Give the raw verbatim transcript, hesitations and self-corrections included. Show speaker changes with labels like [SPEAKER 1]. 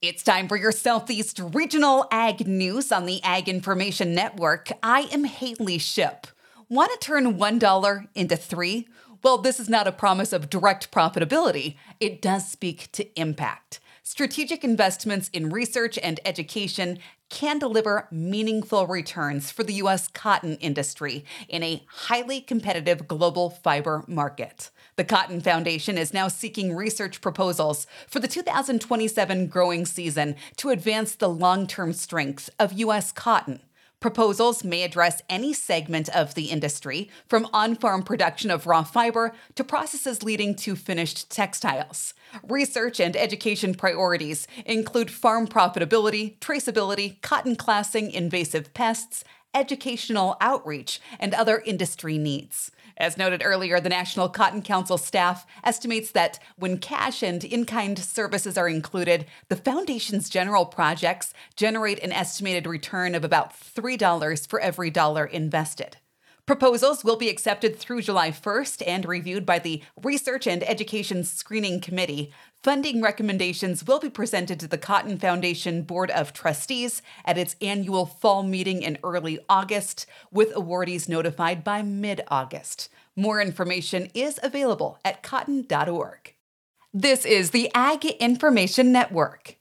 [SPEAKER 1] It's time for your Southeast Regional Ag News on the Ag Information Network. I am Haley Ship. Want to turn one dollar into three? Well, this is not a promise of direct profitability. It does speak to impact. Strategic investments in research and education can deliver meaningful returns for the U S cotton industry in a highly competitive global fiber market. The Cotton Foundation is now seeking research proposals for the two thousand twenty-seven growing season to advance the long-term strength of U S cotton. Proposals may address any segment of the industry, from on-farm production of raw fiber to processes leading to finished textiles. Research and education priorities include farm profitability, traceability, cotton classing, invasive pests, educational outreach, and other industry needs. As noted earlier, the National Cotton Council staff estimates that when cash and in-kind services are included, the Foundation's general projects generate an estimated return of about three dollars for every dollar invested. Proposals will be accepted through July first and reviewed by the Research and Education Screening Committee. Funding recommendations will be presented to the Cotton Foundation Board of Trustees at its annual fall meeting in early August, with awardees notified by mid-August. More information is available at cotton dot org. This is the Ag Information Network.